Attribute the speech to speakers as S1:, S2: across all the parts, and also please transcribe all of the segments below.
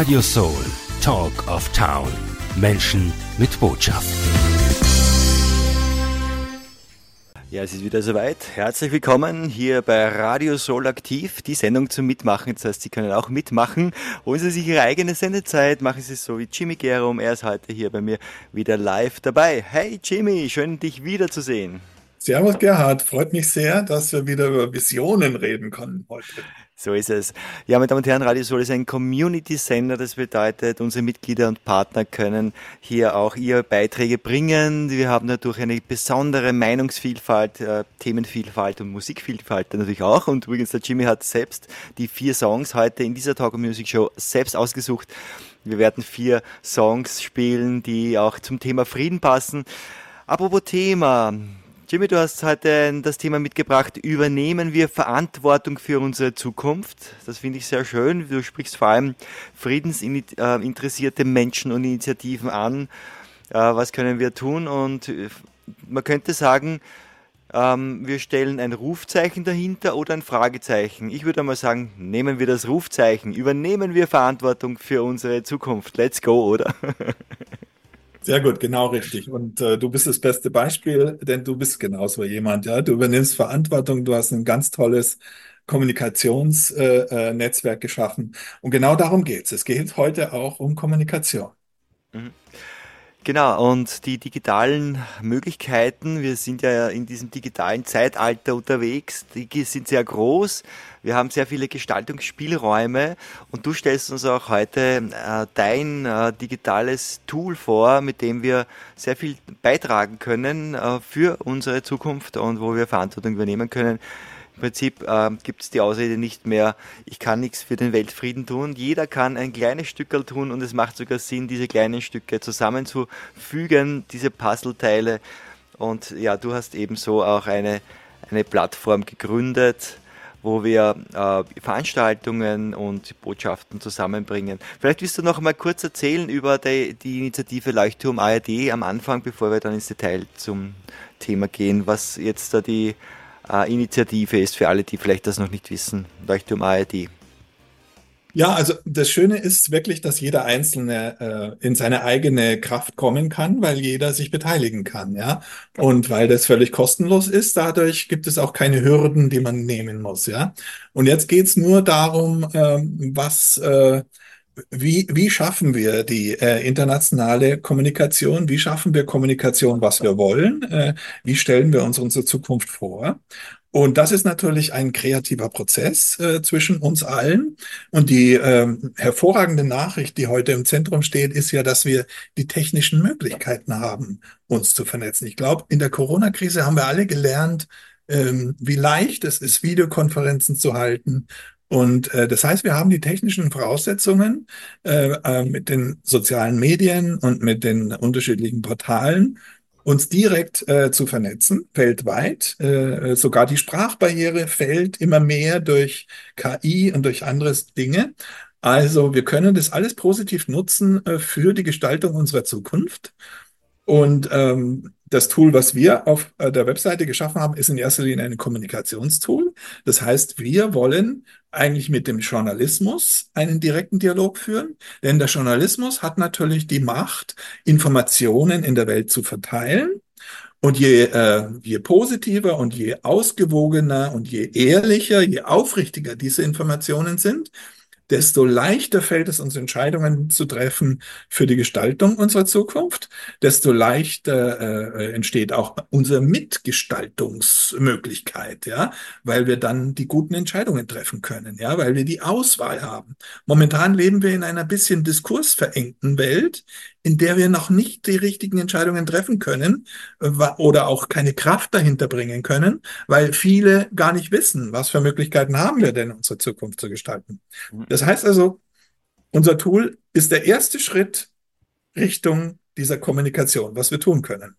S1: Radio Soul, Talk of Town. Menschen mit Botschaft.
S2: Ja, es ist wieder soweit. Herzlich willkommen hier bei Radio Soul aktiv, die Sendung zum Mitmachen. Das heißt, Sie können auch mitmachen. Holen Sie sich Ihre eigene Sendezeit, machen Sie es so wie Jimmy Gerum. Er ist heute hier bei mir wieder live dabei. Hey Jimmy, schön dich wiederzusehen.
S3: Servus Gerhard, freut mich sehr, dass wir wieder über Visionen reden können heute.
S2: So ist es. Ja, meine Damen und Herren, Radio Soul ist ein Community-Sender. Das bedeutet, unsere Mitglieder und Partner können hier auch ihre Beiträge bringen. Wir haben dadurch eine besondere Meinungsvielfalt, Themenvielfalt und Musikvielfalt natürlich auch. Und übrigens, der Jimmy hat selbst die 4 Songs heute in dieser Talk Music Show selbst ausgesucht. Wir werden 4 Songs spielen, die auch zum Thema Frieden passen. Apropos Thema. Jimmy, du hast heute das Thema mitgebracht, übernehmen wir Verantwortung für unsere Zukunft? Das finde ich sehr schön. Du sprichst vor allem friedensinteressierte Menschen und Initiativen an. Was können wir tun? Und man könnte sagen, wir stellen ein Rufzeichen dahinter oder ein Fragezeichen. Ich würde mal sagen, nehmen wir das Rufzeichen, übernehmen wir Verantwortung für unsere Zukunft. Let's go, oder?
S3: Sehr gut, genau richtig. Und du bist das beste Beispiel, denn du bist genauso jemand. Ja, du übernimmst Verantwortung, du hast ein ganz tolles Kommunikationsnetzwerk geschaffen. Und genau darum geht's. Es geht heute auch um Kommunikation.
S2: Mhm. Genau, und die digitalen Möglichkeiten, wir sind ja in diesem digitalen Zeitalter unterwegs, die sind sehr groß, wir haben sehr viele Gestaltungsspielräume und du stellst uns auch heute dein digitales Tool vor, mit dem wir sehr viel beitragen können für unsere Zukunft und wo wir Verantwortung übernehmen können. Im Prinzip gibt es die Ausrede nicht mehr, ich kann nichts für den Weltfrieden tun. Jeder kann ein kleines Stückerl tun und es macht sogar Sinn, diese kleinen Stücke zusammenzufügen, diese Puzzleteile. Und ja, du hast ebenso auch eine Plattform gegründet, wo wir Veranstaltungen und Botschaften zusammenbringen. Vielleicht willst du noch mal kurz erzählen über die Initiative Leuchtturm ARD am Anfang, bevor wir dann ins Detail zum Thema gehen, was jetzt da die Initiative ist für alle, die vielleicht das noch nicht wissen. Leuchtturm ARD.
S3: Ja, also das Schöne ist wirklich, dass jeder Einzelne in seine eigene Kraft kommen kann, weil jeder sich beteiligen kann, ja. Und weil das völlig kostenlos ist, dadurch gibt es auch keine Hürden, die man nehmen muss, ja. Und jetzt geht's nur darum, wie schaffen wir die internationale Kommunikation? Wie schaffen wir Kommunikation, was wir wollen? Wie stellen wir uns unsere Zukunft vor? Und das ist natürlich ein kreativer Prozess zwischen uns allen. Und die hervorragende Nachricht, die heute im Zentrum steht, ist ja, dass wir die technischen Möglichkeiten haben, uns zu vernetzen. Ich glaube, in der Corona-Krise haben wir alle gelernt, wie leicht es ist, Videokonferenzen zu halten. Und das heißt, wir haben die technischen Voraussetzungen mit den sozialen Medien und mit den unterschiedlichen Portalen, uns direkt zu vernetzen, weltweit. Sogar die Sprachbarriere fällt immer mehr durch KI und durch andere Dinge. Also wir können das alles positiv nutzen für die Gestaltung unserer Zukunft. Und das Tool, was wir auf der Webseite geschaffen haben, ist in erster Linie ein Kommunikationstool. Das heißt, wir wollen eigentlich mit dem Journalismus einen direkten Dialog führen, denn der Journalismus hat natürlich die Macht, Informationen in der Welt zu verteilen. Und je positiver und je ausgewogener und je ehrlicher, je aufrichtiger diese Informationen sind, desto leichter fällt es uns, Entscheidungen zu treffen für die Gestaltung unserer Zukunft, desto leichter entsteht auch unsere Mitgestaltungsmöglichkeit, ja, weil wir dann die guten Entscheidungen treffen können, ja, weil wir die Auswahl haben. Momentan leben wir in einer bisschen diskursverengten Welt, in der wir noch nicht die richtigen Entscheidungen treffen können oder auch keine Kraft dahinter bringen können, weil viele gar nicht wissen, was für Möglichkeiten haben wir denn, unsere Zukunft zu gestalten. Das heißt also, unser Tool ist der erste Schritt Richtung dieser Kommunikation, was wir tun können.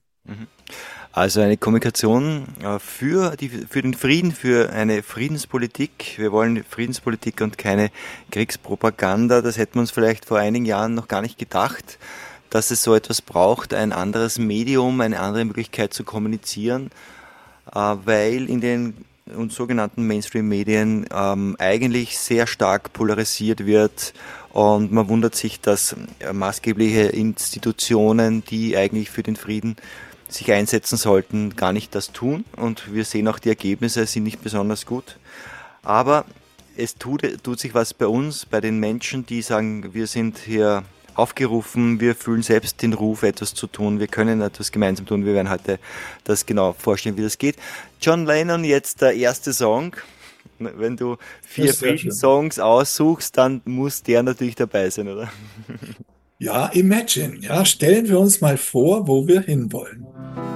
S2: Also eine Kommunikation für den Frieden, für eine Friedenspolitik. Wir wollen Friedenspolitik und keine Kriegspropaganda. Das hätten wir uns vielleicht vor einigen Jahren noch gar nicht gedacht, dass es so etwas braucht, ein anderes Medium, eine andere Möglichkeit zu kommunizieren, weil in den und sogenannten Mainstream-Medien eigentlich sehr stark polarisiert wird. Und man wundert sich, dass maßgebliche Institutionen, die eigentlich für den Frieden sich einsetzen sollten, gar nicht das tun. Und wir sehen auch, die Ergebnisse sind nicht besonders gut. Aber es tut sich was bei uns, bei den Menschen, die sagen, wir sind hier aufgerufen, wir fühlen selbst den Ruf, etwas zu tun, wir können etwas gemeinsam tun. Wir werden heute das genau vorstellen, wie das geht. John Lennon, jetzt der erste Song. Wenn du 4 Friedensongs aussuchst, dann muss der natürlich dabei sein, oder?
S3: Ja, Imagine. Ja, stellen wir uns mal vor, wo wir hinwollen.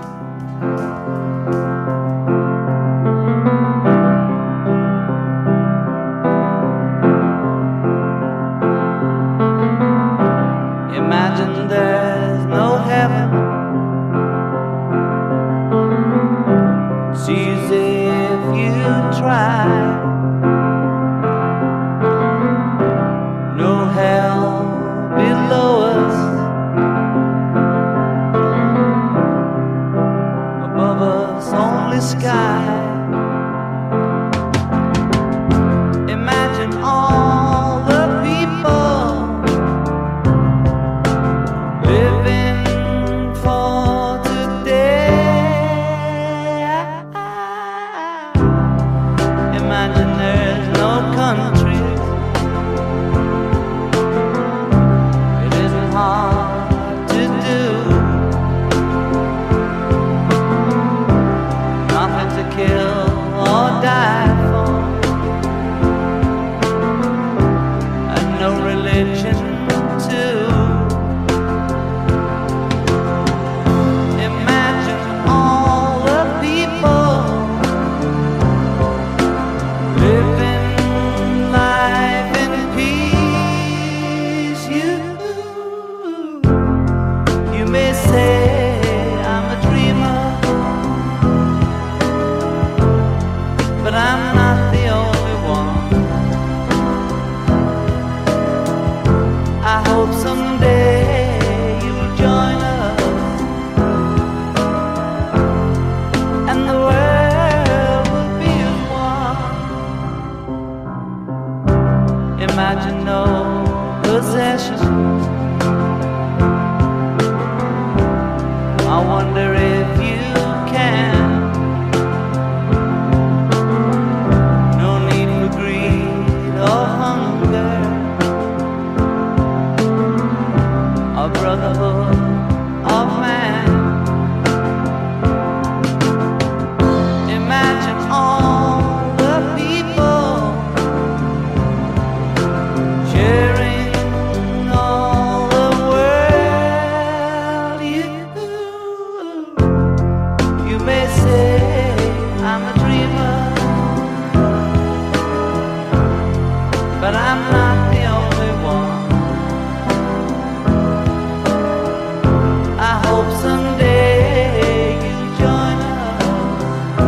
S4: Imagine there's no heaven. It's easy if you try. No hell below us. Above us only sky. Imagine all the people living for today. Imagine there's no countries. It isn't hard to do. Nothing to kill or die for, and no religion too. Imagine all the people living life in peace. You may say I'm a dreamer, but I'm not the only one. I hope someday you'll join us, and the world will be as one. Imagine no possessions. I wonder if you can. No need for greed or hunger, or brotherhood of man. Imagine all the people sharing all the world. You may say I'm a dreamer, but I'm not the only one. I hope someday you'll join us,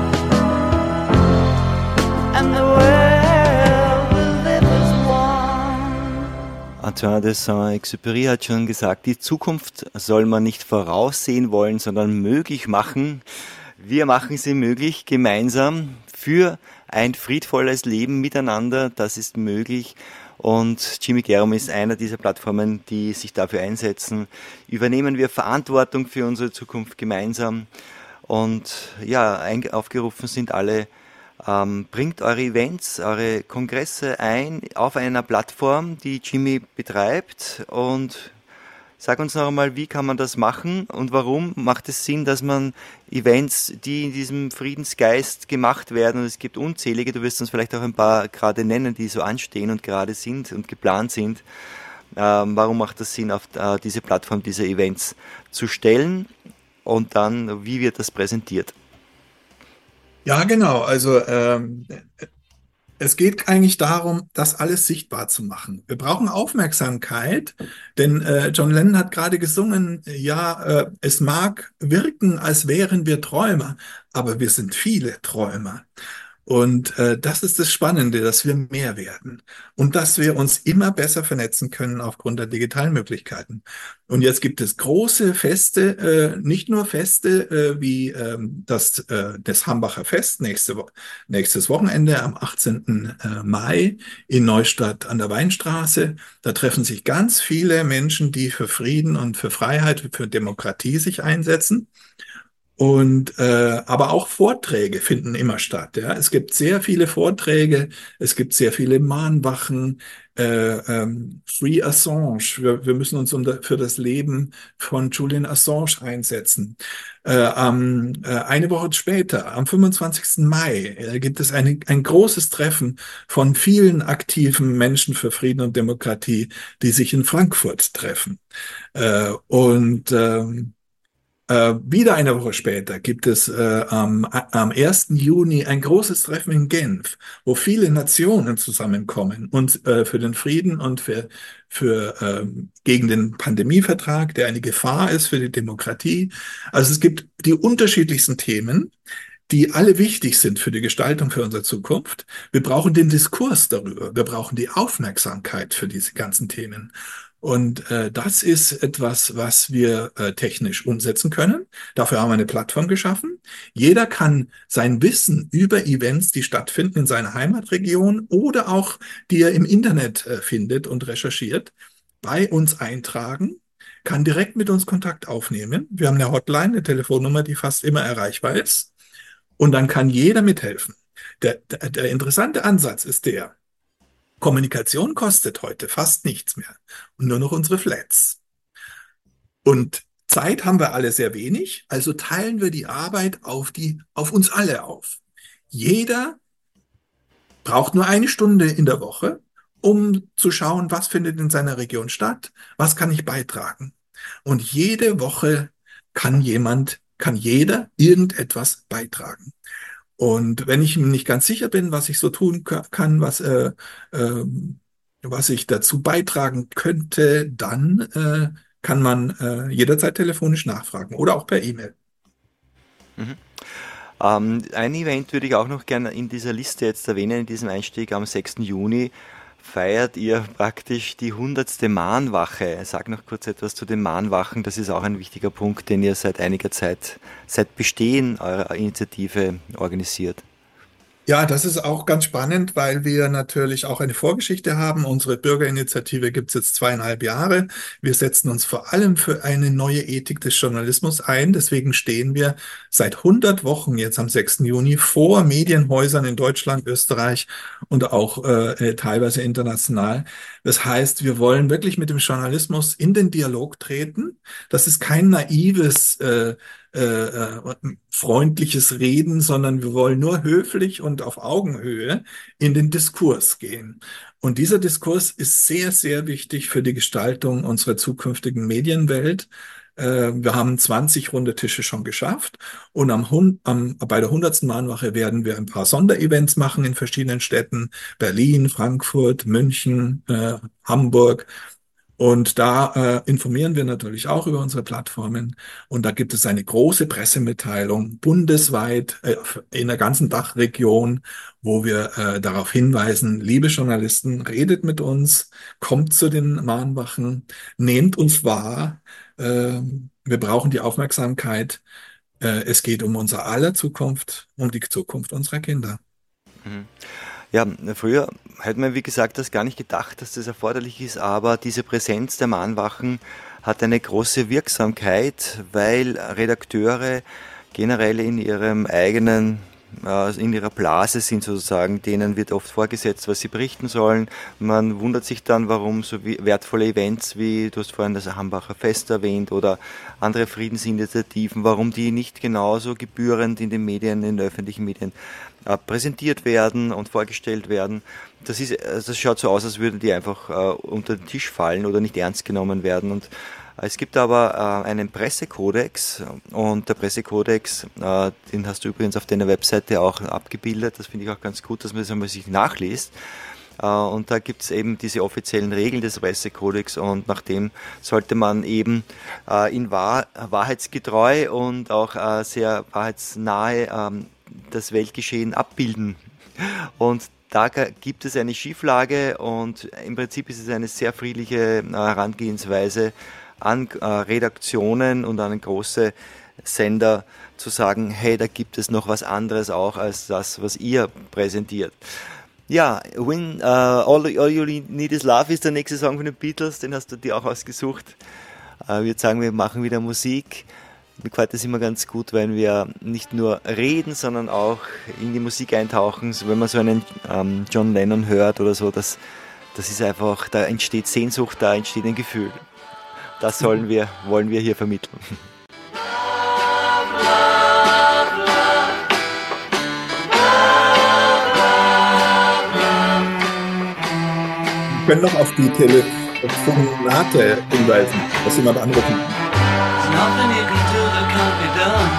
S4: and the world will live as one.
S2: Antoine de Saint-Exupéry hat schon gesagt, die Zukunft soll man nicht voraussehen wollen, sondern möglich machen. Wir machen sie möglich, gemeinsam, für ein friedvolles Leben miteinander, das ist möglich. Und Jimmy Gerum ist einer dieser Plattformen, die sich dafür einsetzen. Übernehmen wir Verantwortung für unsere Zukunft gemeinsam. Und ja, aufgerufen sind alle, bringt eure Events, eure Kongresse ein auf einer Plattform, die Jimmy betreibt, und sag uns noch einmal, wie kann man das machen und warum macht es Sinn, dass man Events, die in diesem Friedensgeist gemacht werden, und es gibt unzählige, du wirst uns vielleicht auch ein paar gerade nennen, die so anstehen und gerade sind und geplant sind, warum macht es Sinn, auf diese Plattform diese Events zu stellen, und dann, wie wird das präsentiert?
S3: Ja, genau. Also es geht eigentlich darum, das alles sichtbar zu machen. Wir brauchen Aufmerksamkeit, denn John Lennon hat gerade gesungen, ja, es mag wirken, als wären wir Träumer, aber wir sind viele Träumer. Und das ist das Spannende, dass wir mehr werden und dass wir uns immer besser vernetzen können aufgrund der digitalen Möglichkeiten. Und jetzt gibt es große Feste, nicht nur Feste wie das Hambacher Fest nächstes Wochenende am 18. Mai in Neustadt an der Weinstraße. Da treffen sich ganz viele Menschen, die für Frieden und für Freiheit, für Demokratie sich einsetzen. Und aber auch Vorträge finden immer statt. Ja? Es gibt sehr viele Vorträge, es gibt sehr viele Mahnwachen, Free Assange. Wir müssen uns für das Leben von Julian Assange einsetzen. Eine Woche später, am 25. Mai, gibt es ein großes Treffen von vielen aktiven Menschen für Frieden und Demokratie, die sich in Frankfurt treffen. Und wieder eine Woche später gibt es am 1. Juni ein großes Treffen in Genf, wo viele Nationen zusammenkommen und für den Frieden und gegen den Pandemievertrag, der eine Gefahr ist für die Demokratie. Also es gibt die unterschiedlichsten Themen, die alle wichtig sind für die Gestaltung für unsere Zukunft. Wir brauchen den Diskurs darüber. Wir brauchen die Aufmerksamkeit für diese ganzen Themen. Und das ist etwas, was wir technisch umsetzen können. Dafür haben wir eine Plattform geschaffen. Jeder kann sein Wissen über Events, die stattfinden in seiner Heimatregion oder auch die er im Internet findet und recherchiert, bei uns eintragen, kann direkt mit uns Kontakt aufnehmen. Wir haben eine Hotline, eine Telefonnummer, die fast immer erreichbar ist. Und dann kann jeder mithelfen. Der interessante Ansatz ist der: Kommunikation kostet heute fast nichts mehr und nur noch unsere Flats. Und Zeit haben wir alle sehr wenig, also teilen wir die Arbeit auf uns alle auf. Jeder braucht nur eine Stunde in der Woche, um zu schauen, was findet in seiner Region statt, was kann ich beitragen. Und jede Woche kann jeder irgendetwas beitragen. Und wenn ich mir nicht ganz sicher bin, was ich so tun kann, was ich dazu beitragen könnte, dann kann man jederzeit telefonisch nachfragen oder auch per E-Mail.
S2: Mhm. Ein Event würde ich auch noch gerne in dieser Liste jetzt erwähnen, in diesem Einstieg. Am 6. Juni feiert ihr praktisch die 100. Mahnwache. Sag noch kurz etwas zu den Mahnwachen. Das ist auch ein wichtiger Punkt, den ihr seit einiger Zeit, seit Bestehen eurer Initiative organisiert.
S3: Ja, das ist auch ganz spannend, weil wir natürlich auch eine Vorgeschichte haben. Unsere Bürgerinitiative gibt es jetzt 2,5 Jahre. Wir setzen uns vor allem für eine neue Ethik des Journalismus ein. Deswegen stehen wir seit 100 Wochen jetzt am 6. Juni vor Medienhäusern in Deutschland, Österreich und auch teilweise international. Das heißt, wir wollen wirklich mit dem Journalismus in den Dialog treten. Das ist kein naives freundliches Reden, sondern wir wollen nur höflich und auf Augenhöhe in den Diskurs gehen. Und dieser Diskurs ist sehr, sehr wichtig für die Gestaltung unserer zukünftigen Medienwelt. Wir haben 20 runde Tische schon geschafft und bei der 100. Mahnwache werden wir ein paar Sonderevents machen in verschiedenen Städten: Berlin, Frankfurt, München, Hamburg. Und da informieren wir natürlich auch über unsere Plattformen. Und da gibt es eine große Pressemitteilung bundesweit in der ganzen Dachregion, wo wir darauf hinweisen: Liebe Journalisten, redet mit uns, kommt zu den Mahnwachen, nehmt uns wahr. Wir brauchen die Aufmerksamkeit. Es geht um unser aller Zukunft, um die Zukunft unserer Kinder.
S2: Mhm. Ja, früher hätte man, wie gesagt, das gar nicht gedacht, dass das erforderlich ist, aber diese Präsenz der Mahnwachen hat eine große Wirksamkeit, weil Redakteure generell in ihrem eigenen, in ihrer Blase sind sozusagen, denen wird oft vorgesetzt, was sie berichten sollen. Man wundert sich dann, warum so wertvolle Events wie, du hast vorhin das Hambacher Fest erwähnt oder andere Friedensinitiativen, warum die nicht genauso gebührend in den Medien, in den öffentlichen Medien präsentiert werden und vorgestellt werden. Das schaut so aus, als würden die einfach unter den Tisch fallen oder nicht ernst genommen werden. Und es gibt aber einen Pressekodex, und der Pressekodex, den hast du übrigens auf deiner Webseite auch abgebildet. Das finde ich auch ganz gut, dass man das einmal sich nachliest. Und da gibt es eben diese offiziellen Regeln des Pressekodex, und nach dem sollte man eben wahrheitsgetreu und auch sehr wahrheitsnahe das Weltgeschehen abbilden Und da gibt es eine Schieflage und im Prinzip ist es eine sehr friedliche Herangehensweise an Redaktionen und an große Sender zu sagen, hey, da gibt es noch was anderes auch als das, was ihr präsentiert. Ja, All You Need Is Love ist der nächste Song von den Beatles, den hast du dir auch ausgesucht. Ich würde sagen, wir machen wieder Musik. Mir gefällt das immer ganz gut, wenn wir nicht nur reden, sondern auch in die Musik eintauchen. So, wenn man so einen John Lennon hört oder so, das ist einfach, da entsteht Sehnsucht, da entsteht ein Gefühl. Das wollen wir hier vermitteln.
S3: Wir können noch auf die Telefonate hinweisen, dass jemand anrufen kann.
S4: Nothing you can do that can't be done.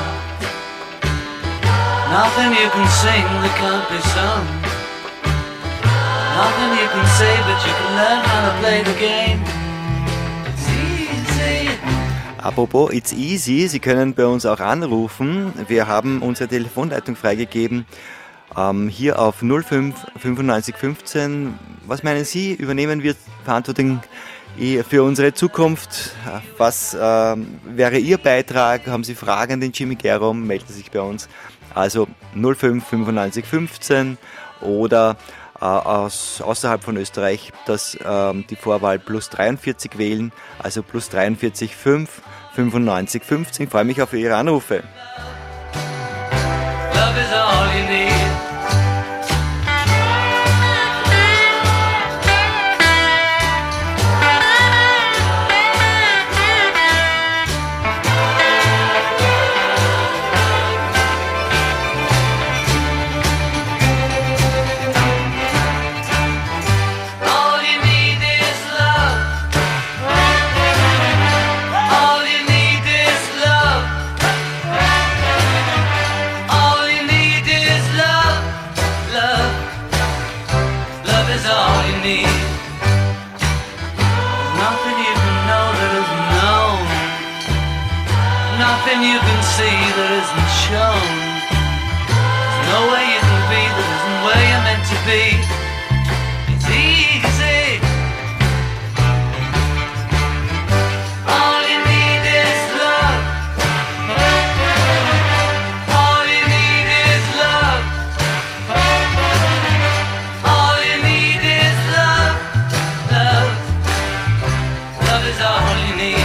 S4: Nothing you can sing that can't be sung. Nothing you can say, but you can learn how to play the game. It's easy.
S2: Apropos It's Easy, Sie können bei uns auch anrufen. Wir haben unsere Telefonleitung freigegeben. Hier auf 05 95 15. Was meinen Sie? Übernehmen wir Verantwortung für unsere Zukunft? Was wäre Ihr Beitrag? Haben Sie Fragen an den Jimmy Gerom? Melden Sie sich bei uns. Also 05 95 15 oder außerhalb von Österreich die Vorwahl +43 wählen, also +43 5 95 15. Ich freue mich auf Ihre Anrufe.
S4: Love is all you need. All you need is love. All you need is love. All you need is love. Love. Love is all you need. There's nothing you can know that isn't known. Nothing you can see that isn't shown. There's no way you can be that isn't where you're meant to be. It's easy. All you need is love. All you need is love. All you need is love. Love. Love is all you need.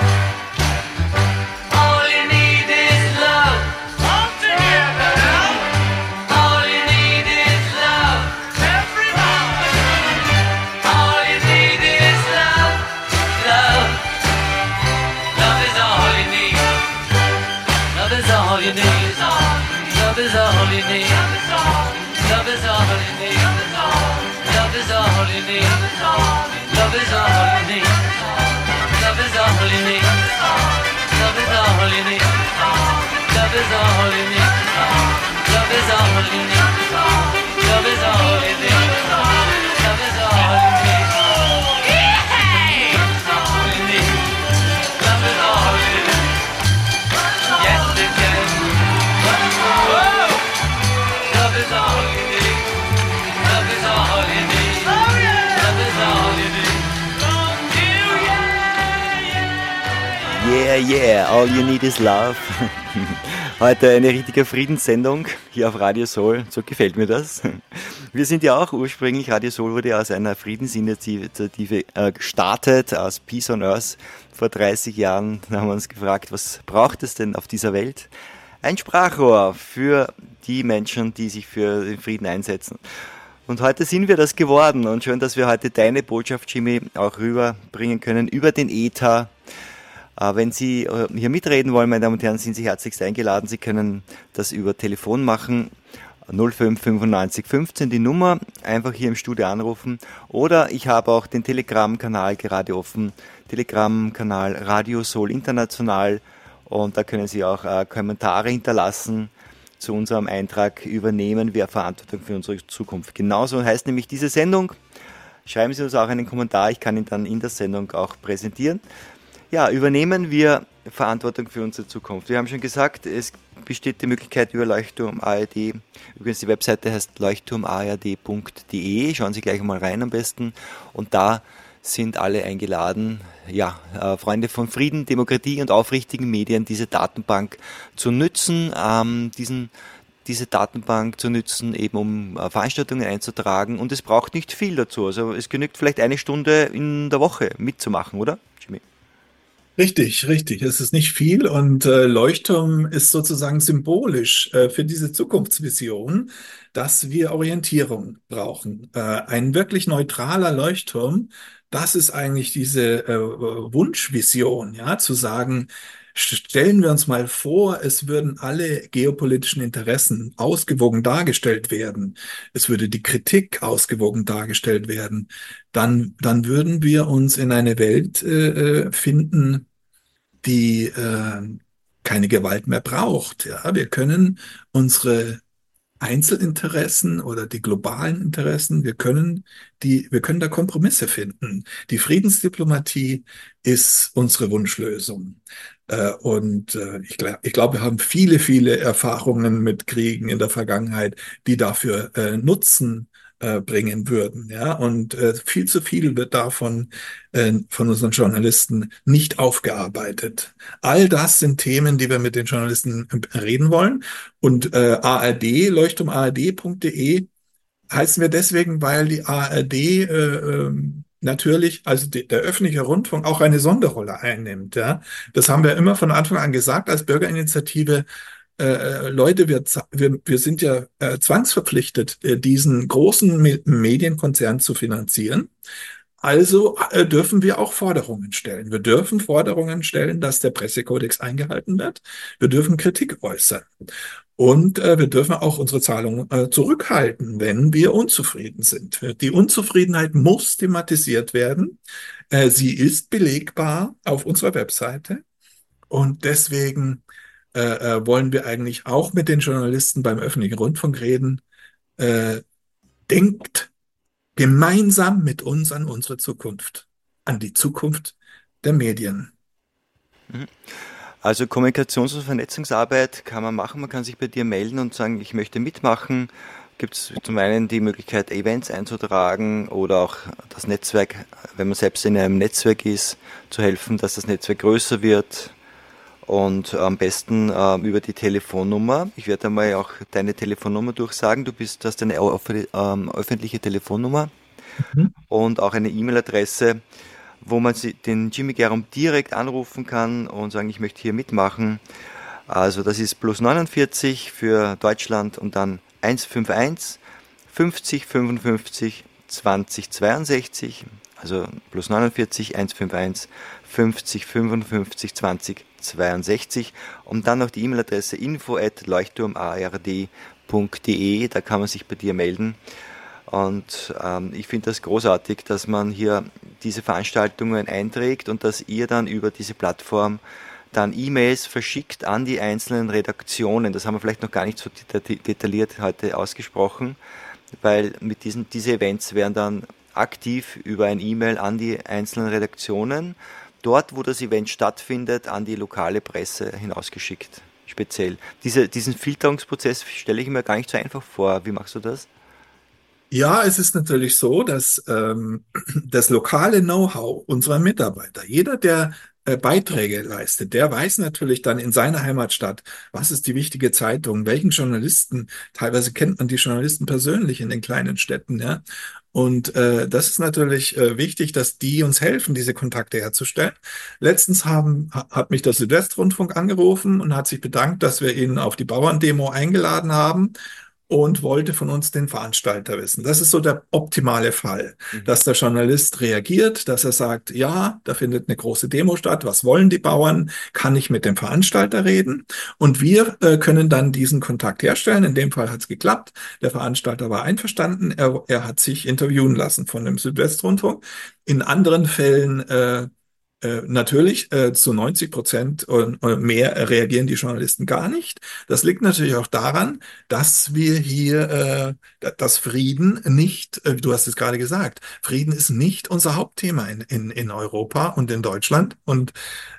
S4: All you need is love. All together now. All you need is love. Everybody. All you need is love. Love. Love is all you need. Love is all you need. Love is all you need. Love is all you need. Love is all you need. Love is all you need. Love is all you need. Love is all you need. Love is all you need. Love is all you need. Love is all you need. Love is all you need. All you need. Love is all you need. Yes, it can. Whoa! Love is all you need. Love is all you need. Love is all you need.
S2: Yeah, yeah, all you need is love. Heute eine richtige Friedenssendung hier auf Radio Soul, so gefällt mir das. Wir sind ja auch ursprünglich, Radio Soul wurde ja aus einer Friedensinitiative gestartet, aus Peace on Earth vor 30 Jahren. Da haben wir uns gefragt, was braucht es denn auf dieser Welt? Ein Sprachrohr für die Menschen, die sich für den Frieden einsetzen. Und heute sind wir das geworden und schön, dass wir heute deine Botschaft, Jimmy, auch rüberbringen können über den Äther. Wenn Sie hier mitreden wollen, meine Damen und Herren, sind Sie herzlichst eingeladen. Sie können das über Telefon machen, 05 95 15 die Nummer, einfach hier im Studio anrufen. Oder ich habe auch den Telegram-Kanal gerade offen, Telegram-Kanal Radio Soul International. Und da können Sie auch Kommentare hinterlassen zu unserem Eintrag, übernehmen wir Verantwortung für unsere Zukunft. Genauso heißt nämlich diese Sendung. Schreiben Sie uns auch einen Kommentar, ich kann ihn dann in der Sendung auch präsentieren. Ja, übernehmen wir Verantwortung für unsere Zukunft. Wir haben schon gesagt, es besteht die Möglichkeit über Leuchtturm ARD. Übrigens, die Webseite heißt leuchtturmard.de. Schauen Sie gleich mal rein am besten. Und da sind alle eingeladen, ja, Freunde von Frieden, Demokratie und aufrichtigen Medien, diese Datenbank zu nützen, diese Datenbank zu nützen, eben um Veranstaltungen einzutragen. Und es braucht nicht viel dazu. Also es genügt vielleicht eine Stunde in der Woche mitzumachen, oder, Jimmy?
S3: Richtig, richtig. Es ist nicht viel und Leuchtturm ist sozusagen symbolisch für diese Zukunftsvision, dass wir Orientierung brauchen. Ein wirklich neutraler Leuchtturm, das ist eigentlich diese Wunschvision, ja, zu sagen, stellen wir uns mal vor, es würden alle geopolitischen Interessen ausgewogen dargestellt werden. Es würde die Kritik ausgewogen dargestellt werden. Dann würden wir uns in eine Welt finden, die keine Gewalt mehr braucht. Ja, wir können unsere Einzelinteressen oder die globalen Interessen, wir können da Kompromisse finden. Die Friedensdiplomatie ist unsere Wunschlösung. Ich glaube, wir haben viele, viele Erfahrungen mit Kriegen in der Vergangenheit, die dafür Nutzen bringen würden. Ja, und viel zu viel wird davon von unseren Journalisten nicht aufgearbeitet. All das sind Themen, die wir mit den Journalisten reden wollen. Und ARD, leuchtturmard.de heißen wir deswegen, weil die ARD natürlich, also der öffentliche Rundfunk auch eine Sonderrolle einnimmt. Ja? Das haben wir immer von Anfang an gesagt als Bürgerinitiative. Leute, wir sind ja zwangsverpflichtet, diesen großen Medienkonzern zu finanzieren. Also dürfen wir auch Forderungen stellen. Wir dürfen Forderungen stellen, dass der Pressekodex eingehalten wird. Wir dürfen Kritik äußern. Und wir dürfen auch unsere Zahlungen zurückhalten, wenn wir unzufrieden sind. Die Unzufriedenheit muss thematisiert werden. Sie ist belegbar auf unserer Webseite. Und deswegen wollen wir eigentlich auch mit den Journalisten beim öffentlichen Rundfunk reden. Denkt gemeinsam mit uns an unsere Zukunft, an die Zukunft der Medien.
S2: Also Kommunikations- und Vernetzungsarbeit kann man machen. Man kann sich bei dir melden und sagen, ich möchte mitmachen. Gibt es zum einen die Möglichkeit, Events einzutragen oder auch das Netzwerk, wenn man selbst in einem Netzwerk ist, zu helfen, dass das Netzwerk größer wird. Und am besten über die Telefonnummer. Ich werde einmal auch deine Telefonnummer durchsagen. Du hast eine öffentliche Telefonnummer und auch eine E-Mail-Adresse, wo man den Jimmy Gerum direkt anrufen kann und sagen, ich möchte hier mitmachen. Also das ist +49 für Deutschland und dann 151 50 55 20 62. Also +49 151 50 55 20 62 und dann noch die E-Mail-Adresse info@leuchtturmard.de, da kann man sich bei dir melden. Und ich finde das großartig, dass man hier diese Veranstaltungen einträgt und dass ihr dann über diese Plattform dann E-Mails verschickt an die einzelnen Redaktionen. Das haben wir vielleicht noch gar nicht so detailliert heute ausgesprochen, weil diese Events werden dann aktiv über ein E-Mail an die einzelnen Redaktionen, dort wo das Event stattfindet, an die lokale Presse hinausgeschickt, speziell. Diesen Filterungsprozess stelle ich mir gar nicht so einfach vor. Wie machst du das?
S3: Ja, es ist natürlich so, dass das lokale Know-how unserer Mitarbeiter, jeder, der Beiträge leistet, der weiß natürlich dann in seiner Heimatstadt, was ist die wichtige Zeitung, welchen Journalisten, teilweise kennt man die Journalisten persönlich in den kleinen Städten, ja. Und das ist natürlich wichtig, dass die uns helfen, diese Kontakte herzustellen. Letztens hat mich der Südwestrundfunk angerufen und hat sich bedankt, dass wir ihn auf die Bauerndemo eingeladen haben und wollte von uns den Veranstalter wissen. Das ist so der optimale Fall, dass der Journalist reagiert, dass er sagt, ja, da findet eine große Demo statt, was wollen die Bauern, kann ich mit dem Veranstalter reden? Und wir können dann diesen Kontakt herstellen. In dem Fall hat es geklappt. Der Veranstalter war einverstanden. Er hat sich interviewen lassen von dem Südwestrundfunk. In anderen Fällen Natürlich, zu 90% und mehr reagieren die Journalisten gar nicht. Das liegt natürlich auch daran, dass wir hier, dass Frieden nicht, du hast es gerade gesagt, Frieden ist nicht unser Hauptthema in Europa und in Deutschland und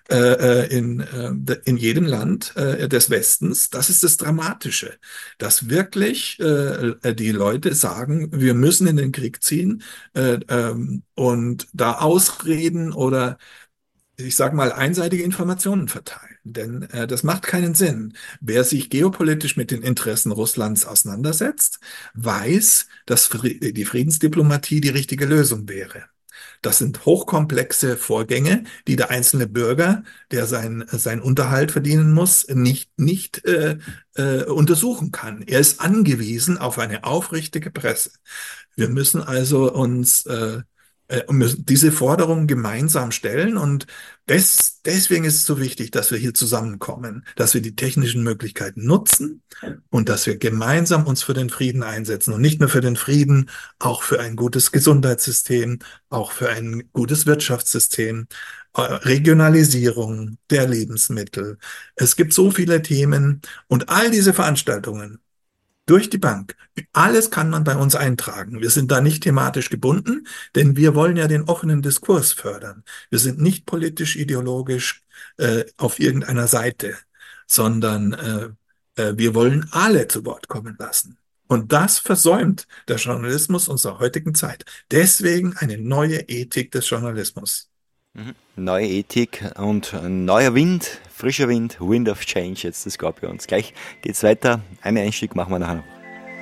S3: in jedem Land des Westens. Das ist das Dramatische, dass wirklich die Leute sagen, wir müssen in den Krieg ziehen und da Ausreden oder ich sage mal, einseitige Informationen verteilen. Denn das macht keinen Sinn. Wer sich geopolitisch mit den Interessen Russlands auseinandersetzt, weiß, dass die Friedensdiplomatie die richtige Lösung wäre. Das sind hochkomplexe Vorgänge, die der einzelne Bürger, der sein Unterhalt verdienen muss, nicht untersuchen kann. Er ist angewiesen auf eine aufrichtige Presse. Wir müssen also müssen diese Forderungen gemeinsam stellen und deswegen ist es so wichtig, dass wir hier zusammenkommen, dass wir die technischen Möglichkeiten nutzen und dass wir gemeinsam uns für den Frieden einsetzen und nicht nur für den Frieden, auch für ein gutes Gesundheitssystem, auch für ein gutes Wirtschaftssystem, Regionalisierung der Lebensmittel. Es gibt so viele Themen und all diese Veranstaltungen durch die Bank. Alles kann man bei uns eintragen. Wir sind da nicht thematisch gebunden, denn wir wollen ja den offenen Diskurs fördern. Wir sind nicht politisch, ideologisch auf irgendeiner Seite, sondern wir wollen alle zu Wort kommen lassen. Und das versäumt der Journalismus unserer heutigen Zeit. Deswegen eine neue Ethik des Journalismus.
S2: Neue Ethik und neuer Wind, frischer Wind, Wind of Change, jetzt das Scorpions. Gleich geht's weiter. Einen Einstieg machen wir nachher noch.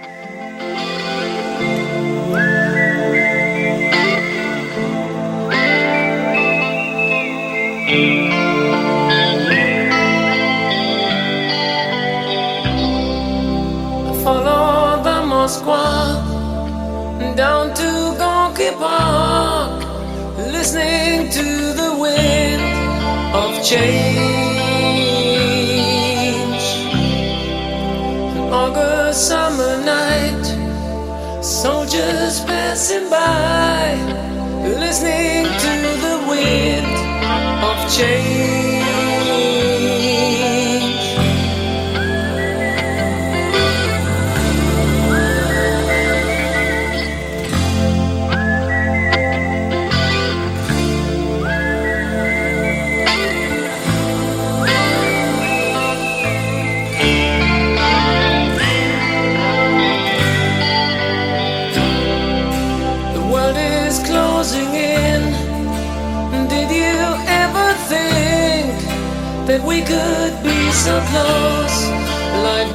S5: Follow the Moskwa down to Gonky Park, listening to the wind of change. An August summer night, soldiers passing by, listening to the wind of change. That we could be so close, like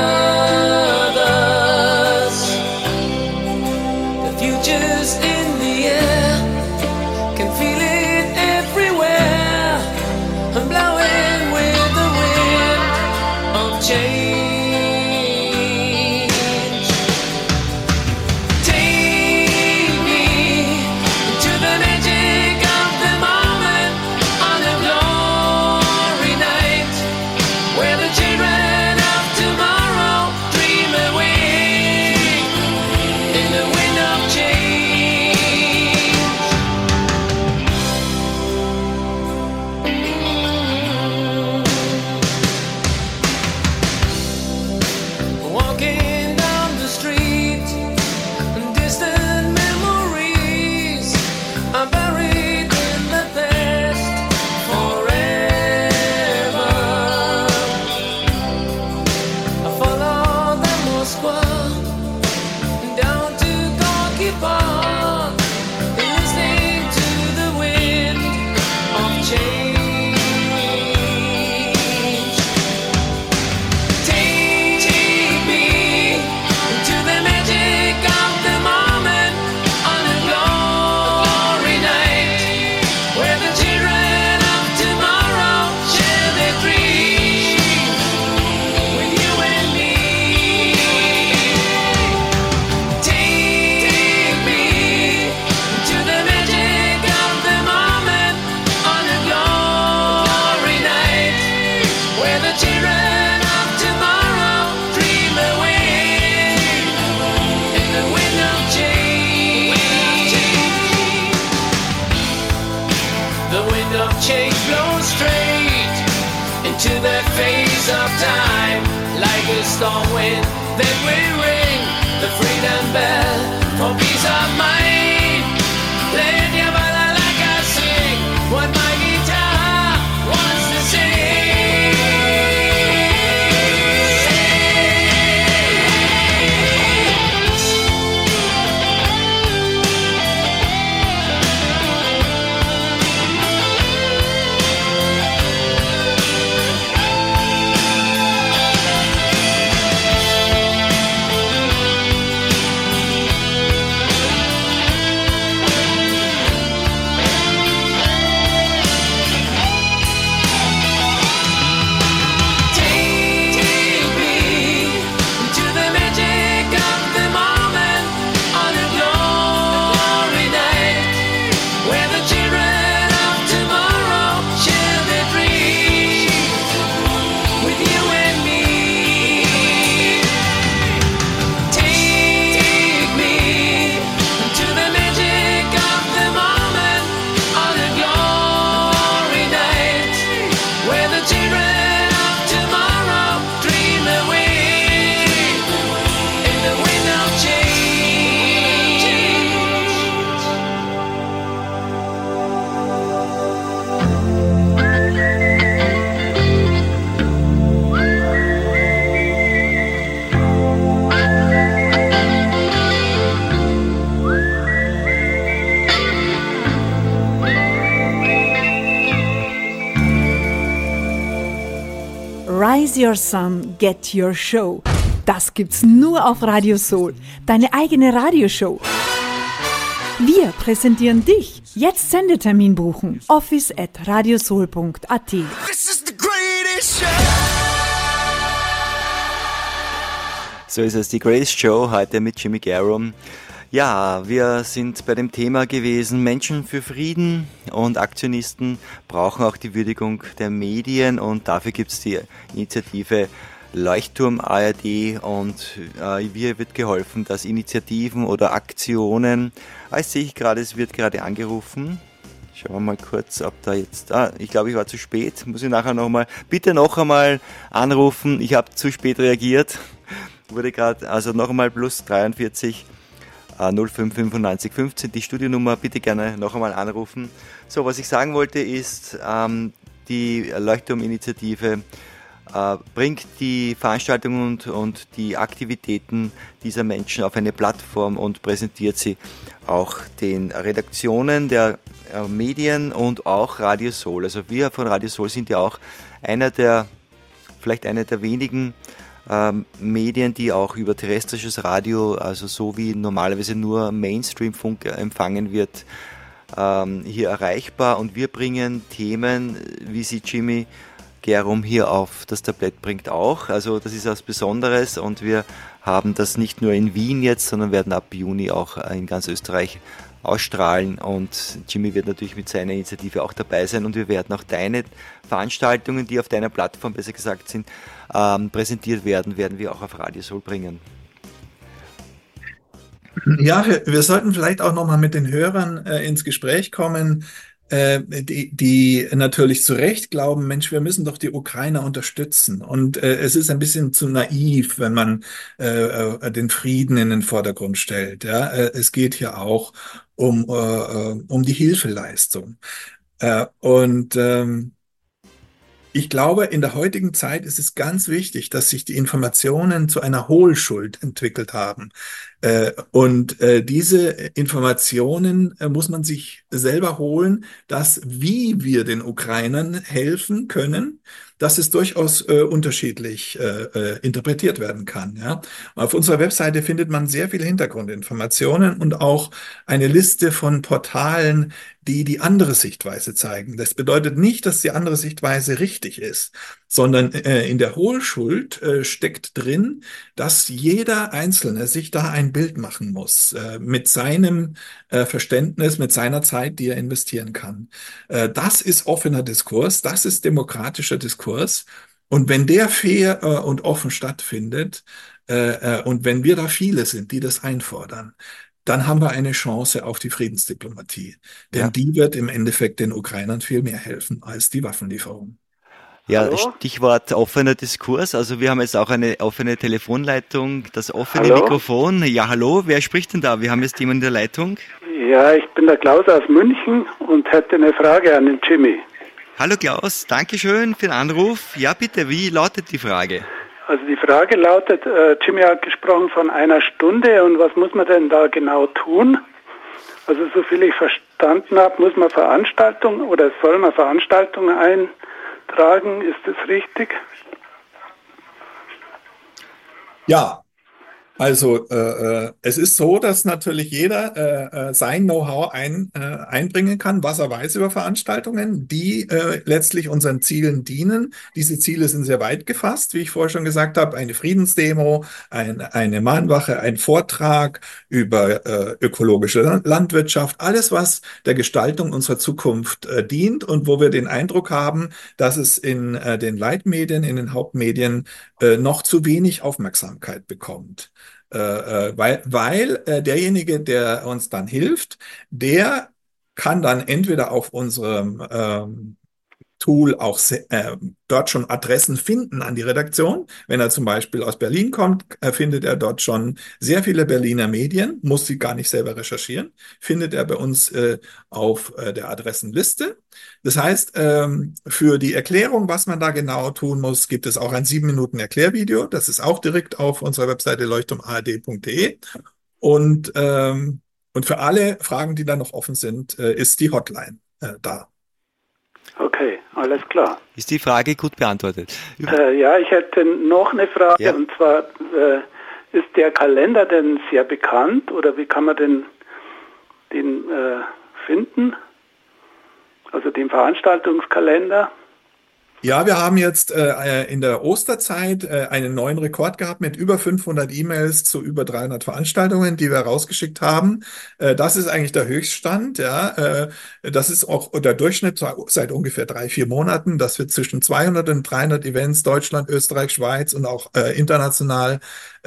S5: brothers. The future's in the air, can feel it everywhere. I'm blowing with the wind of change. Take me to the magic of the moment on a glory night, where the children of tomorrow dream don't win, then we ring the freedom bell for peace of mind. Play your like I sing what my guitar wants to sing.
S6: Rise Your Sun, Get Your Show. Das gibt's nur auf Radio Soul, deine eigene Radioshow. Wir präsentieren dich. Jetzt Sendetermin buchen. office@radiosoul.at.
S4: This is the greatest show.
S2: So ist es, die Greatest Show heute mit Jimmy Garum. Ja, wir sind bei dem Thema gewesen, Menschen für Frieden und Aktionisten brauchen auch die Würdigung der Medien und dafür gibt es die Initiative Leuchtturm ARD und hier wird geholfen, dass Initiativen oder Aktionen, jetzt sehe ich gerade, es wird gerade angerufen. Schauen wir mal kurz, ob da jetzt, ich glaube, ich war zu spät, muss ich nachher bitte noch einmal anrufen, ich habe zu spät reagiert, wurde gerade, also noch einmal plus 43 05 95 15, die Studionummer, bitte gerne noch einmal anrufen. So, was ich sagen wollte ist, die Leuchtturm-Initiative bringt die Veranstaltungen und die Aktivitäten dieser Menschen auf eine Plattform und präsentiert sie auch den Redaktionen der Medien und auch Radio Soul. Also wir von Radio Soul sind ja auch vielleicht einer der wenigen Medien, die auch über terrestrisches Radio, also so wie normalerweise nur Mainstream-Funk empfangen wird, hier erreichbar und wir bringen Themen, wie sie Jimmy Garum hier auf das Tablett bringt auch. Also das ist was Besonderes und wir haben das nicht nur in Wien jetzt, sondern werden ab Juni auch in ganz Österreich ausstrahlen und Jimmy wird natürlich mit seiner Initiative auch dabei sein und wir werden auch deine Veranstaltungen, die auf deiner Plattform besser gesagt sind, präsentiert werden wir auch auf Radio Soul bringen.
S3: Ja, wir sollten vielleicht auch nochmal mit den Hörern ins Gespräch kommen, die natürlich zu Recht glauben, Mensch, wir müssen doch die Ukrainer unterstützen. Und es ist ein bisschen zu naiv, wenn man den Frieden in den Vordergrund stellt. Ja? Es geht hier auch um die Hilfeleistung. Ich glaube, in der heutigen Zeit ist es ganz wichtig, dass sich die Informationen zu einer Hohlschuld entwickelt haben. Diese Informationen muss man sich selber holen, dass wie wir den Ukrainern helfen können, dass es durchaus unterschiedlich interpretiert werden kann. Ja? Auf unserer Webseite findet man sehr viele Hintergrundinformationen und auch eine Liste von Portalen, die die andere Sichtweise zeigen. Das bedeutet nicht, dass die andere Sichtweise richtig ist, sondern in der Hohlschuld steckt drin, dass jeder Einzelne sich da ein Bild machen muss mit seinem Verständnis, mit seiner Zeit, die er investieren kann. Das ist offener Diskurs, das ist demokratischer Diskurs. Und wenn der fair und offen stattfindet und wenn wir da viele sind, die das einfordern, dann haben wir eine Chance auf die Friedensdiplomatie. Denn die wird im Endeffekt den Ukrainern viel mehr helfen als die Waffenlieferung.
S2: Ja,
S7: Hallo?
S2: Stichwort offener Diskurs. Also wir haben jetzt auch eine offene Telefonleitung, das offene
S7: Hallo?
S2: Mikrofon. Ja, hallo, wer spricht denn da? Wir haben jetzt jemanden in der Leitung.
S7: Ja, ich bin der Klaus aus München und hätte eine Frage an den Jimmy.
S2: Hallo Klaus, Dankeschön für den Anruf. Ja, bitte, wie lautet die Frage?
S7: Also die Frage lautet, Jimmy hat gesprochen von einer Stunde und was muss man denn da genau tun? Also so viel ich verstanden habe, muss man Veranstaltungen oder soll man Veranstaltungen eintragen, ist das richtig?
S3: Ja, also es ist so, dass natürlich jeder sein Know-how einbringen kann, was er weiß über Veranstaltungen, die letztlich unseren Zielen dienen. Diese Ziele sind sehr weit gefasst, wie ich vorher schon gesagt habe, eine Friedensdemo, eine Mahnwache, ein Vortrag über ökologische Landwirtschaft, alles, was der Gestaltung unserer Zukunft dient und wo wir den Eindruck haben, dass es in den Leitmedien, in den Hauptmedien noch zu wenig Aufmerksamkeit bekommt. Weil derjenige, der uns dann hilft, der kann dann entweder auf unserem Tool auch dort schon Adressen finden an die Redaktion. Wenn er zum Beispiel aus Berlin kommt, findet er dort schon sehr viele Berliner Medien, muss sie gar nicht selber recherchieren, findet er bei uns auf der Adressenliste. Das heißt, für die Erklärung, was man da genau tun muss, gibt es auch ein 7 Minuten Erklärvideo. Das ist auch direkt auf unserer Webseite leuchtturmard.de. Und für alle Fragen, die da noch offen sind, ist die Hotline da.
S7: Okay, alles klar.
S2: Ist die Frage gut beantwortet?
S7: Ja, ich hätte noch eine Frage,
S2: Ja.
S7: und zwar, ist der Kalender denn sehr bekannt oder wie kann man den finden? Also den Veranstaltungskalender?
S3: Ja, wir haben jetzt in der Osterzeit einen neuen Rekord gehabt mit über 500 E-Mails zu über 300 Veranstaltungen, die wir rausgeschickt haben. Das ist eigentlich der Höchststand. Ja, das ist auch der Durchschnitt seit ungefähr 3-4 Monaten, dass wir zwischen 200 und 300 Events Deutschland, Österreich, Schweiz und auch international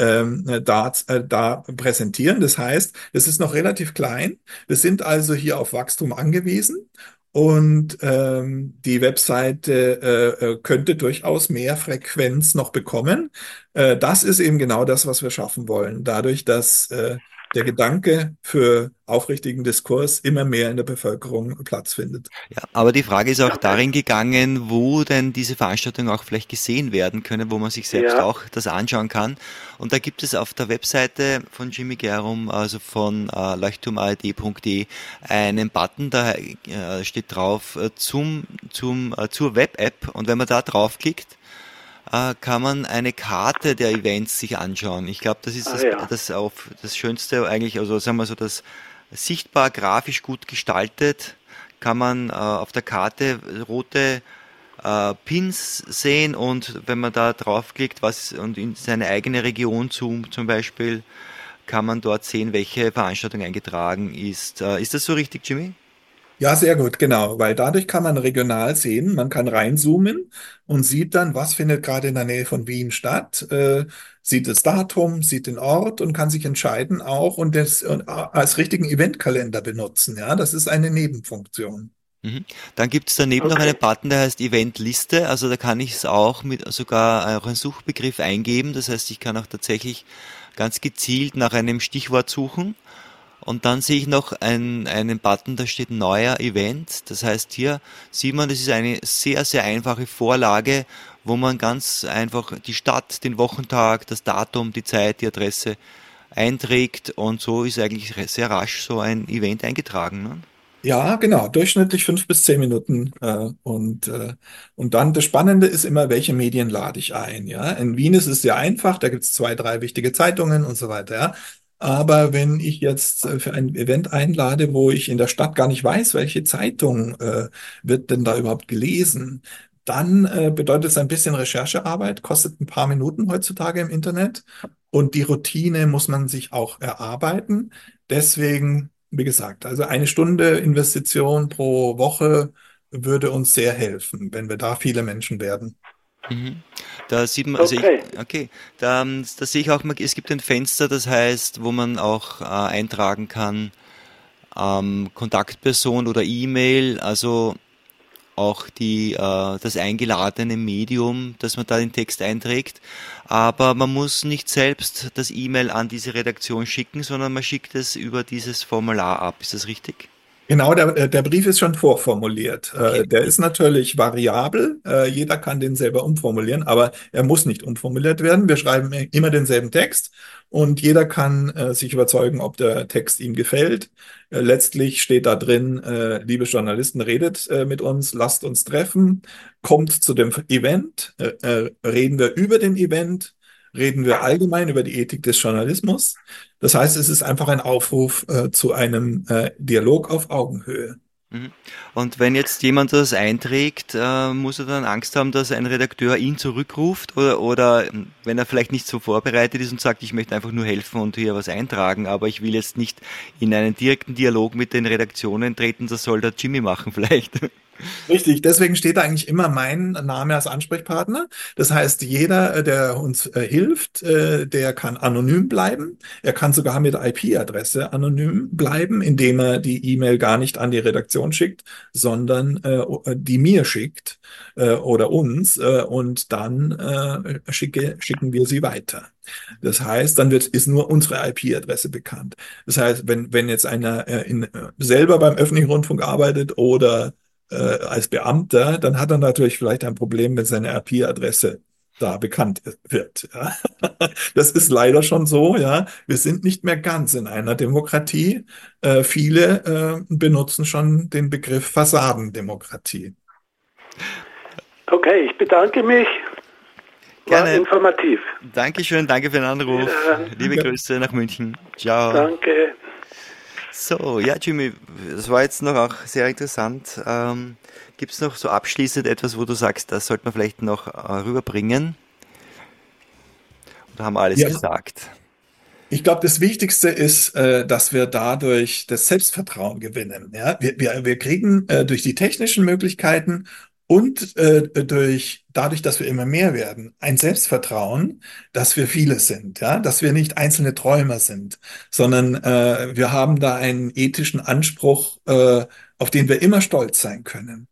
S3: da präsentieren. Das heißt, das ist noch relativ klein. Wir sind also hier auf Wachstum angewiesen. Und die Webseite könnte durchaus mehr Frequenz noch bekommen. Das ist eben genau das, was wir schaffen wollen. Dadurch, dass der Gedanke für aufrichtigen Diskurs immer mehr in der Bevölkerung Platz findet.
S2: Ja, aber die Frage ist auch darin gegangen, wo denn diese Veranstaltungen auch vielleicht gesehen werden können, wo man sich selbst
S7: Ja.
S2: auch das anschauen kann. Und da gibt es auf der Webseite von Jimmy Gerum, also von leuchtturmard.de, einen Button, da steht drauf zur Web-App. Und wenn man da draufklickt, kann man eine Karte der Events sich anschauen. Ich glaube, das ist das Schönste eigentlich, also sagen wir so, das sichtbar grafisch gut gestaltet, kann man auf der Karte rote Pins sehen und wenn man da draufklickt, und in seine eigene Region zum Beispiel, kann man dort sehen, welche Veranstaltung eingetragen ist. Ist das so richtig, Jimmy?
S3: Ja, sehr gut, genau, weil dadurch kann man regional sehen, man kann reinzoomen und sieht dann, was findet gerade in der Nähe von Wien statt, sieht das Datum, sieht den Ort und kann sich entscheiden auch und das als richtigen Eventkalender benutzen. Ja, das ist eine Nebenfunktion.
S2: Mhm. Dann gibt es daneben noch einen Button, der heißt Eventliste. Also da kann ich es auch sogar auch einen Suchbegriff eingeben. Das heißt, ich kann auch tatsächlich ganz gezielt nach einem Stichwort suchen. Und dann sehe ich noch einen Button, da steht neuer Event. Das heißt, hier sieht man, das ist eine sehr, sehr einfache Vorlage, wo man ganz einfach die Stadt, den Wochentag, das Datum, die Zeit, die Adresse einträgt. Und so ist eigentlich sehr rasch so ein Event eingetragen, ne?
S3: Ja, genau, durchschnittlich 5 bis 10 Minuten. Und dann das Spannende ist immer, welche Medien lade ich ein. Ja, in Wien ist es sehr einfach, da gibt es 2, 3 wichtige Zeitungen und so weiter. Ja. Aber wenn ich jetzt für ein Event einlade, wo ich in der Stadt gar nicht weiß, welche Zeitung wird denn da überhaupt gelesen, dann bedeutet es ein bisschen Recherchearbeit, kostet ein paar Minuten heutzutage im Internet. Und die Routine muss man sich auch erarbeiten. Deswegen, wie gesagt, also 1 Stunde Investition pro Woche würde uns sehr helfen, wenn wir da viele Menschen werden.
S2: Mhm. Da sieht man, also da sehe ich auch mal, es gibt ein Fenster, das heißt, wo man auch eintragen kann, Kontaktperson oder E-Mail, also auch das eingeladene Medium, dass man da den Text einträgt. Aber man muss nicht selbst das E-Mail an diese Redaktion schicken, sondern man schickt es über dieses Formular ab. Ist das richtig?
S3: Genau, der Brief ist schon vorformuliert.
S2: Okay.
S3: Der ist natürlich variabel. Jeder kann den selber umformulieren, aber er muss nicht umformuliert werden. Wir schreiben immer denselben Text und jeder kann sich überzeugen, ob der Text ihm gefällt. Letztlich steht da drin, liebe Journalisten, redet mit uns, lasst uns treffen, kommt zu dem Event, reden wir über den Event, reden wir allgemein über die Ethik des Journalismus. Das heißt, es ist einfach ein Aufruf zu einem Dialog auf Augenhöhe.
S2: Mhm. Und wenn jetzt jemand das einträgt, muss er dann Angst haben, dass ein Redakteur ihn zurückruft oder wenn er vielleicht nicht so vorbereitet ist und sagt, ich möchte einfach nur helfen und hier was eintragen, aber ich will jetzt nicht in einen direkten Dialog mit den Redaktionen treten, das soll der Jimmy machen vielleicht.
S3: Richtig, deswegen steht da eigentlich immer mein Name als Ansprechpartner. Das heißt, jeder, der uns hilft, der kann anonym bleiben. Er kann sogar mit der IP-Adresse anonym bleiben, indem er die E-Mail gar nicht an die Redaktion schickt, sondern die mir schickt oder uns und dann schicken wir sie weiter. Das heißt, dann ist nur unsere IP-Adresse bekannt. Das heißt, wenn jetzt einer selber beim öffentlichen Rundfunk arbeitet oder als Beamter, dann hat er natürlich vielleicht ein Problem, wenn seine IP-Adresse da bekannt wird. Ja. Das ist leider schon so, ja. Wir sind nicht mehr ganz in einer Demokratie. Viele benutzen schon den Begriff Fassadendemokratie.
S7: Okay, ich bedanke mich. War
S2: Gerne.
S7: informativ.
S2: Dankeschön, danke für den Anruf. Liebe Grüße nach München. Ciao.
S7: Danke.
S2: So, ja, Jimmy, das war jetzt noch auch sehr interessant. Gibt es noch so abschließend etwas, wo du sagst, das sollte man vielleicht noch rüberbringen? Oder haben wir alles
S3: Ja.
S2: gesagt?
S3: Ich glaube, das Wichtigste ist, dass wir dadurch das Selbstvertrauen gewinnen. Ja? Wir kriegen durch die technischen Möglichkeiten und dadurch, dass wir immer mehr werden, ein Selbstvertrauen, dass wir viele sind, ja? Dass wir nicht einzelne Träumer sind, sondern wir haben da einen ethischen Anspruch, auf den wir immer stolz sein können.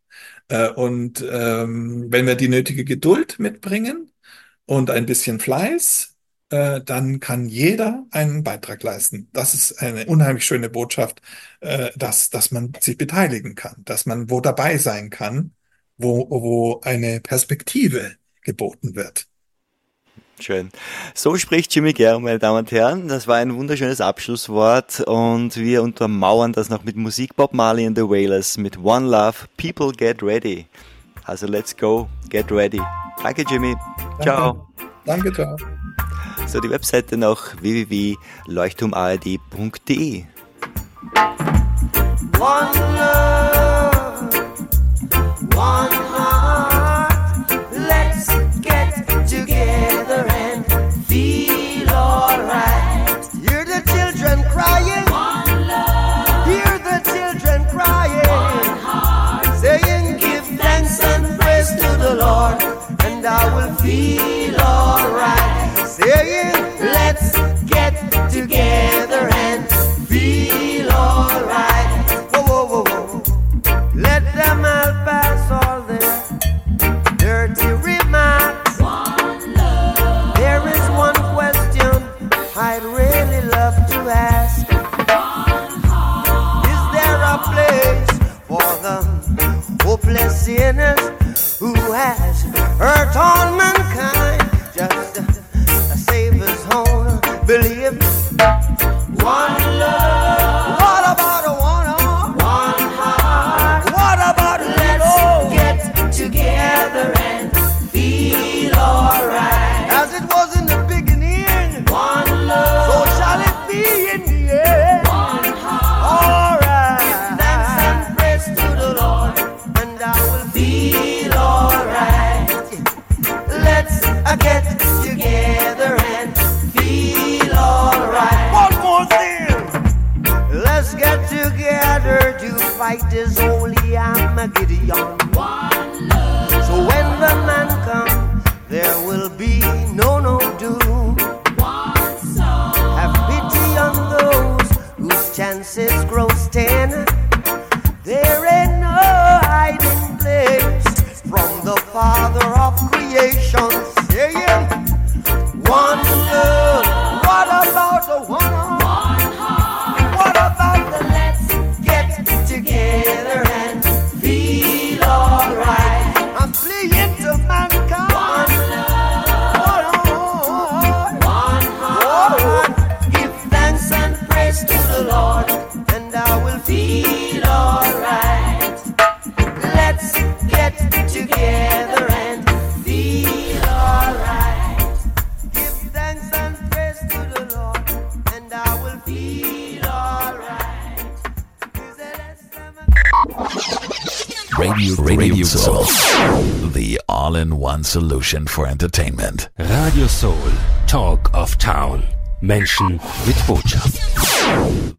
S3: Und wenn wir die nötige Geduld mitbringen und ein bisschen Fleiß, dann kann jeder einen Beitrag leisten. Das ist eine unheimlich schöne Botschaft, dass man sich beteiligen kann, dass man wo dabei sein kann, wo eine Perspektive geboten wird.
S2: Schön. So spricht Jimmy Guerra, meine Damen und Herren. Das war ein wunderschönes Abschlusswort und wir untermauern das noch mit Musik. Bob Marley and the Wailers mit One Love, People Get Ready. Also let's go, get ready. Danke Jimmy. Ciao.
S3: Danke, ciao.
S2: So, die Webseite noch www.leuchtturmard.de.
S5: One love, one heart. Let's get together and feel alright. Hear the children crying. One love. Hear the children crying. One heart. Saying, give thanks and praise to the Lord, and I will feel alright. Saying, let's get together and feel alright. Whoa, whoa, whoa, whoa. Let them all pass all their dirty remarks. One love. There is one question I'd really love to ask. One heart. Is there a place for the hopeless sinners who has hurt all mankind? Just save his own belief. One love. What about a one heart? What about let's get together and feel alright? As it was in the beginning. One love. So shall it be in the end. One heart. Alright. Thanks and praise to the Lord, and I will feel alright. Let's get together and feel alright. One more thing. Let's get together to fight this holy Armageddon. One love. So when the man comes, there will be no doom. One soul. Have pity on those whose chances grow 10. There ain't no hiding place.
S8: author of creation, saying, one love. What about the one heart? What about the let's get together and feel alright? I'm playing to mankind. One love, one heart. Give thanks and praise to the Lord, and I will feel alright. Let's get together and feel alright. Give thanks and praise to the Lord, and I will feel alright.
S9: Radio Soul, the all-in-one solution for entertainment.
S1: Radio Soul, Talk of Town. Menschen mit Botschaft.